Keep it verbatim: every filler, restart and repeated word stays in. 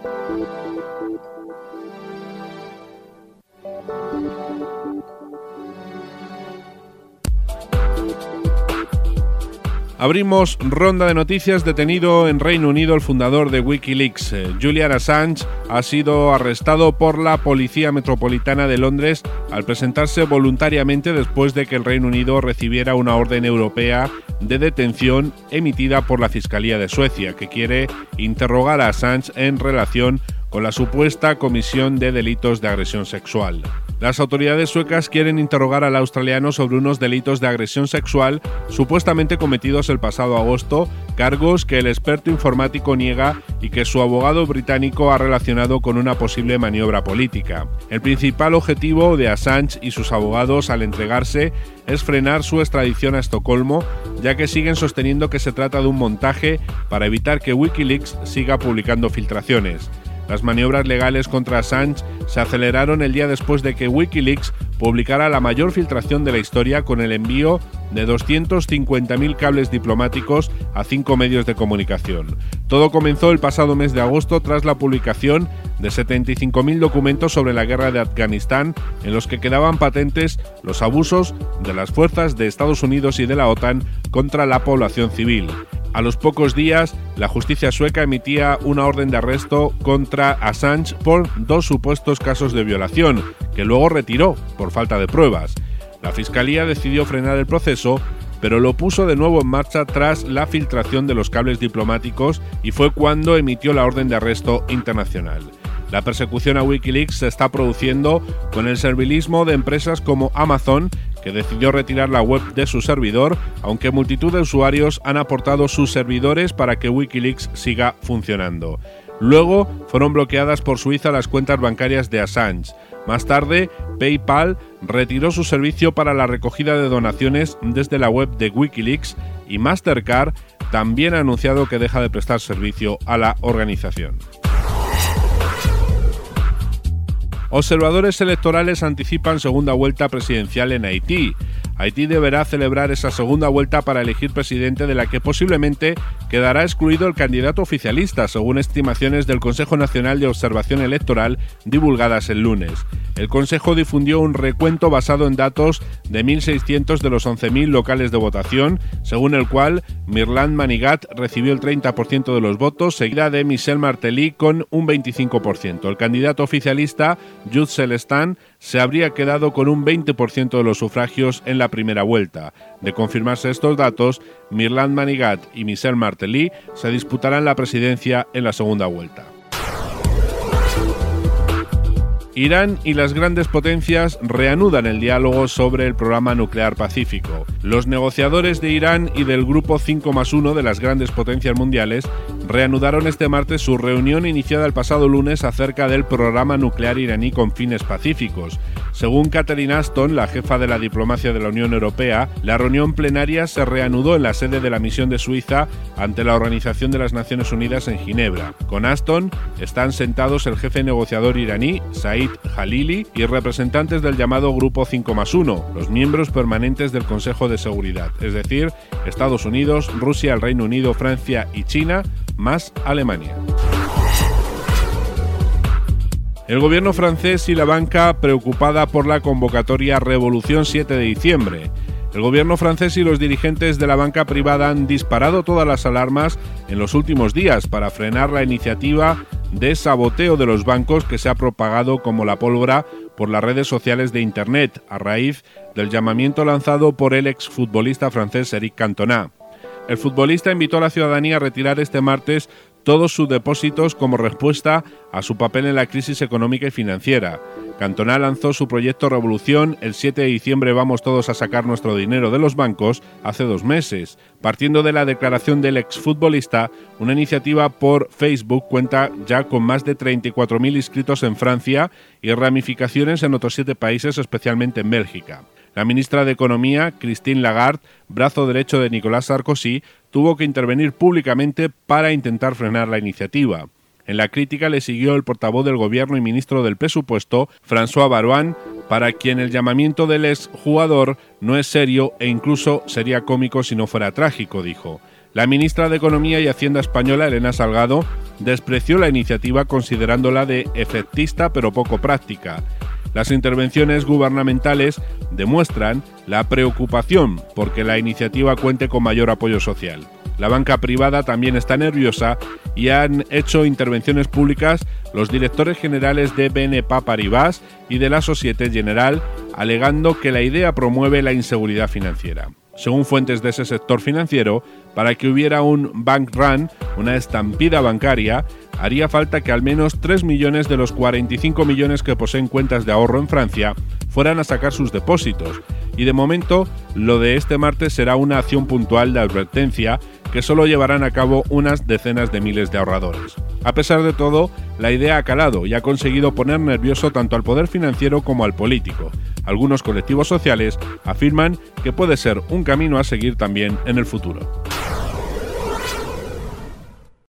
Abrimos ronda de noticias. Detenido en Reino Unido el fundador de Wikileaks. Julian Assange ha sido arrestado por la Policía Metropolitana de Londres al presentarse voluntariamente después de que el Reino Unido recibiera una orden europea de detención emitida por la Fiscalía de Suecia, que quiere interrogar a Assange en relación con la supuesta comisión de delitos de agresión sexual. Las autoridades suecas quieren interrogar al australiano sobre unos delitos de agresión sexual supuestamente cometidos el pasado agosto, cargos que el experto informático niega y que su abogado británico ha relacionado con una posible maniobra política. El principal objetivo de Assange y sus abogados al entregarse es frenar su extradición a Estocolmo, ya que siguen sosteniendo que se trata de un montaje para evitar que Wikileaks siga publicando filtraciones. Las maniobras legales contra Assange se aceleraron el día después de que Wikileaks publicara la mayor filtración de la historia con el envío de doscientos cincuenta mil cables diplomáticos a cinco medios de comunicación. Todo comenzó el pasado mes de agosto tras la publicación de setenta y cinco mil documentos sobre la guerra de Afganistán, en los que quedaban patentes los abusos de las fuerzas de Estados Unidos y de la OTAN contra la población civil. A los pocos días, la justicia sueca emitía una orden de arresto contra Assange por dos supuestos casos de violación, que luego retiró por falta de pruebas. La Fiscalía decidió frenar el proceso, pero lo puso de nuevo en marcha tras la filtración de los cables diplomáticos y fue cuando emitió la orden de arresto internacional. La persecución a Wikileaks se está produciendo con el servilismo de empresas como Amazon, que decidió retirar la web de su servidor, aunque multitud de usuarios han aportado sus servidores para que Wikileaks siga funcionando. Luego fueron bloqueadas por Suiza las cuentas bancarias de Assange. Más tarde, PayPal retiró su servicio para la recogida de donaciones desde la web de Wikileaks y Mastercard también ha anunciado que deja de prestar servicio a la organización. Observadores electorales anticipan segunda vuelta presidencial en Haití. Haití deberá celebrar esa segunda vuelta para elegir presidente, de la que posiblemente quedará excluido el candidato oficialista, según estimaciones del Consejo Nacional de Observación Electoral divulgadas el lunes. El Consejo difundió un recuento basado en datos de mil seiscientos de los once mil locales de votación, según el cual Mirland Manigat recibió el treinta por ciento de los votos, seguida de Michel Martelly con un veinticinco por ciento. El candidato oficialista, Jude Celestin, se habría quedado con un veinte por ciento de los sufragios en la primera vuelta. De confirmarse estos datos, Mirland Manigat y Michel Martelly se disputarán la presidencia en la segunda vuelta. Irán y las grandes potencias reanudan el diálogo sobre el programa nuclear pacífico. Los negociadores de Irán y del Grupo cinco más uno de las grandes potencias mundiales reanudaron este martes su reunión iniciada el pasado lunes acerca del programa nuclear iraní con fines pacíficos. Según Catherine Ashton, la jefa de la diplomacia de la Unión Europea, la reunión plenaria se reanudó en la sede de la misión de Suiza ante la Organización de las Naciones Unidas en Ginebra. Con Ashton están sentados el jefe negociador iraní, Said Jalili, y representantes del llamado Grupo cinco más uno, los miembros permanentes del Consejo de Seguridad, es decir, Estados Unidos, Rusia, el Reino Unido, Francia y China, más Alemania. El gobierno francés y la banca preocupada por la convocatoria Revolución siete de diciembre. El gobierno francés y los dirigentes de la banca privada han disparado todas las alarmas en los últimos días para frenar la iniciativa de saboteo de los bancos que se ha propagado como la pólvora por las redes sociales de Internet a raíz del llamamiento lanzado por el exfutbolista francés Eric Cantona. El futbolista invitó a la ciudadanía a retirar este martes todos sus depósitos como respuesta a su papel en la crisis económica y financiera. Cantona lanzó su proyecto Revolución, el siete de diciembre vamos todos a sacar nuestro dinero de los bancos, hace dos meses. Partiendo de la declaración del exfutbolista, una iniciativa por Facebook cuenta ya con más de treinta y cuatro mil inscritos en Francia y ramificaciones en otros siete países, especialmente en Bélgica. La ministra de Economía, Christine Lagarde, brazo derecho de Nicolas Sarkozy, tuvo que intervenir públicamente para intentar frenar la iniciativa. En la crítica le siguió el portavoz del gobierno y ministro del presupuesto, François Baroin, para quien el llamamiento del exjugador no es serio e incluso sería cómico si no fuera trágico, dijo. La ministra de Economía y Hacienda española, Elena Salgado, despreció la iniciativa considerándola de efectista pero poco práctica. Las intervenciones gubernamentales demuestran la preocupación porque la iniciativa cuente con mayor apoyo social. La banca privada también está nerviosa y han hecho intervenciones públicas los directores generales de B N P Paribas y de la Société Générale, alegando que la idea promueve la inseguridad financiera. Según fuentes de ese sector financiero, para que hubiera un bank run, una estampida bancaria, haría falta que al menos tres millones de los cuarenta y cinco millones que poseen cuentas de ahorro en Francia fueran a sacar sus depósitos. Y de momento, lo de este martes será una acción puntual de advertencia que solo llevarán a cabo unas decenas de miles de ahorradores. A pesar de todo, la idea ha calado y ha conseguido poner nervioso tanto al poder financiero como al político. Algunos colectivos sociales afirman que puede ser un camino a seguir también en el futuro.